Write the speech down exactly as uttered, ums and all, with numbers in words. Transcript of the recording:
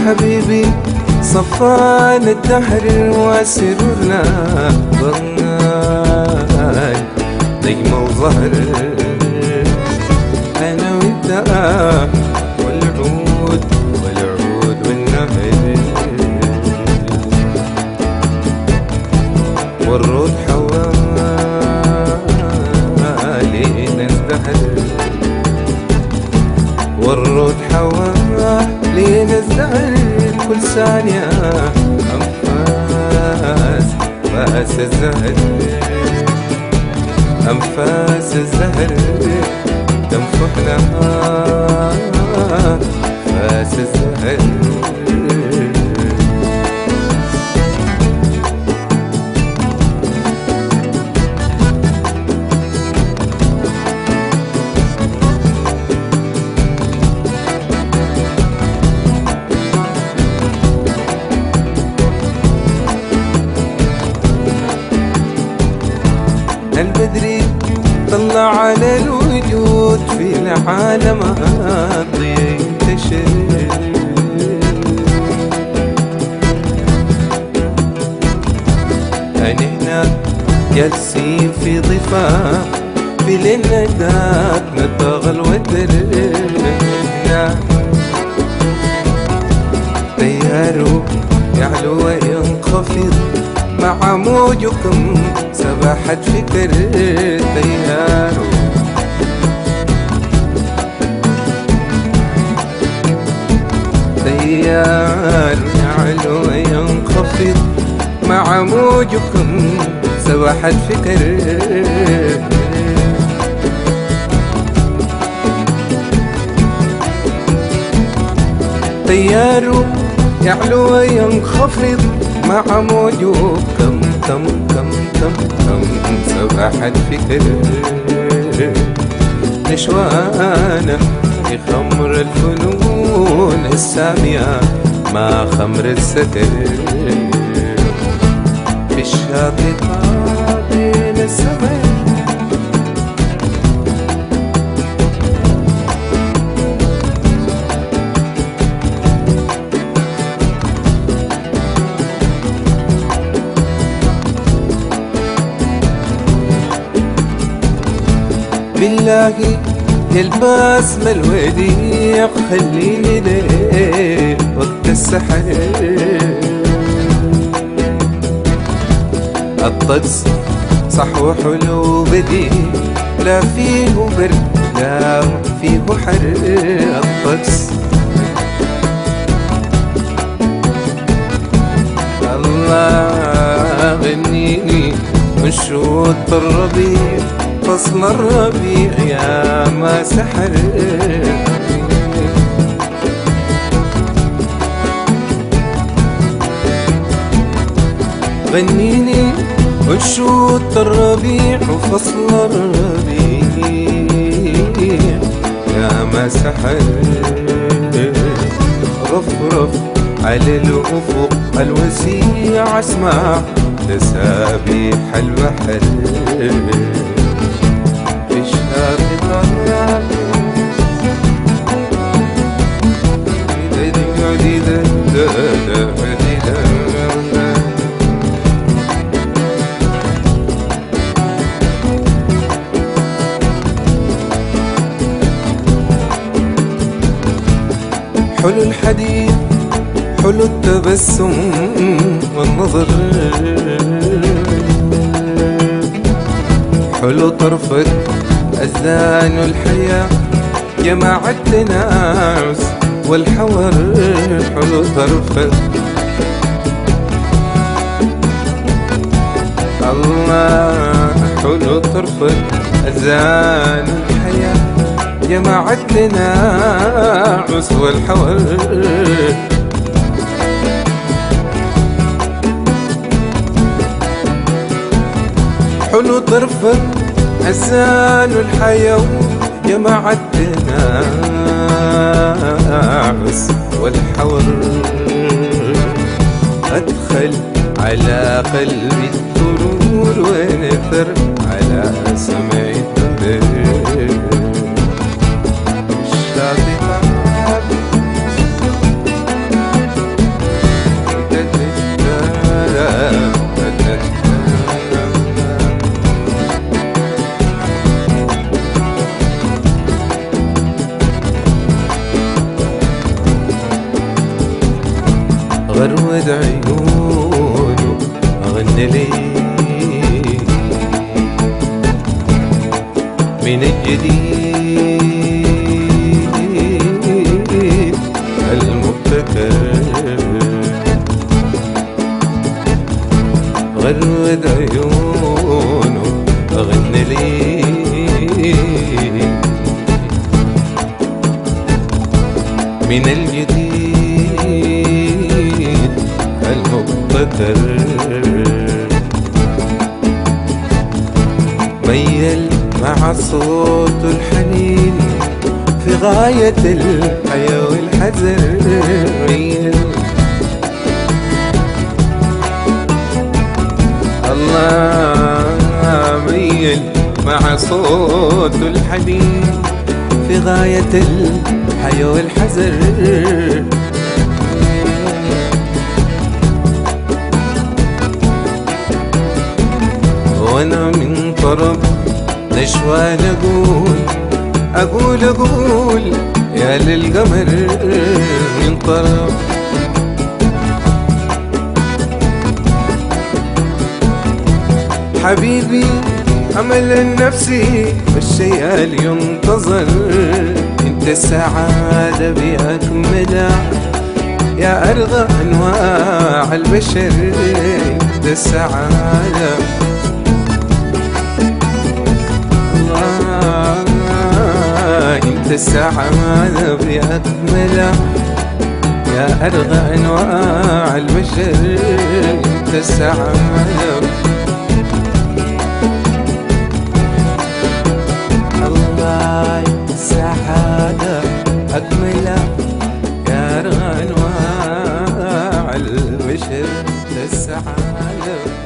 حبيبي صفان الدهر وسرورنا ضناي نجمة وظهر أنا وأنت والعود والعود والنهر والرود حوالينا ازدهر والرود حوالينا ازدهر كل ثانية أنفاس أنفاس الزهر أنفاس الزهر تنفحنا أنفاس الزهر البدري طلع على الوجود في العالم الضياء ينتشر أنا هنا جالسين في ضفاف في ليلنا ذاك نطغى الوتر هنا تياره يعلو وينخفض مع موجكم سبحت فكر تياره تيار يعلو وينخفض مع موجكم سبحت فكر تياره يعلو وينخفض مع موجه كم كم كم كم كم سبحت فكر نشوانة في خمر الفنون السامية مع خمر الستر في الشاطئ بين السماء بالله الباسم الوديع خليني ليه وقت السحر الطقس صح وحلو بديع لا فيه برد لا فيه حر الطقس الله غنيني من شوط الربيع فصل الربيع يا ما سحر غنيني ونشوط الربيع وفصل الربيع يا ما سحر رفرف على الأفق الوسيع اسمع تسابيح البحر حلو الحديث حلو التبسم والنظر حلو طرفك أذان الحياة جماعة التناعس والحور حلو طرفك الله حلو طرفك أذان الحياة جماعة التناعس والحور حلو طرفك أذان الحياة جماعة التناعس والحور أدخل على قلبي السرور ونثر على سمعي الدبر الشاطئ غرود عيونه أغني لي من الجديد المبتكر. غرود عيونه أغني لي من الجديد المبتكر. ميل مع صوت الحنين في غاية الحياة والحزن. ميل الله ميل مع صوت الحنين في غاية الحياة والحزن. وانا من طرب نشوان اقول اقول اقول يا للقمر من طرب. حبيبي امل النفسي بالشيء اللي ينتظر. انت السعادة باكملها يا ارغى انواع البشر. انت السعادة انت السعادة بأكملها يا أرغى أنواع البشر. انت السعادة الله السعادة أكملها يا أرغى أنواع البشر. انت السعادة